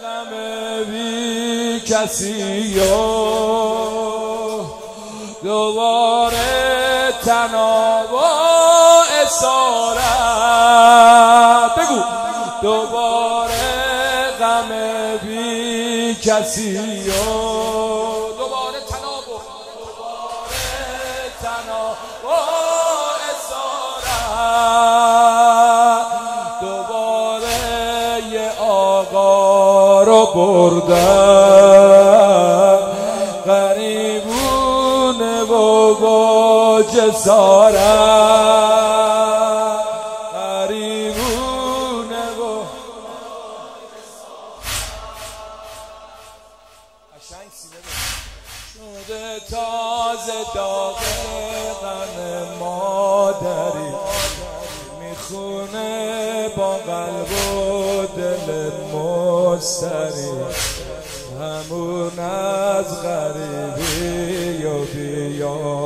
غم بی کسی و دوباره تنها و اسارت بگو دوباره غم بی کسی و دوباره تنها و اسارت دوباره یه آقا رو بردن غریبونه و با جسارت غریبونه و قشنگ سینه شده تازه داغ غم مادری میخونه با قلب و دل مستری همون از غریبی و بیان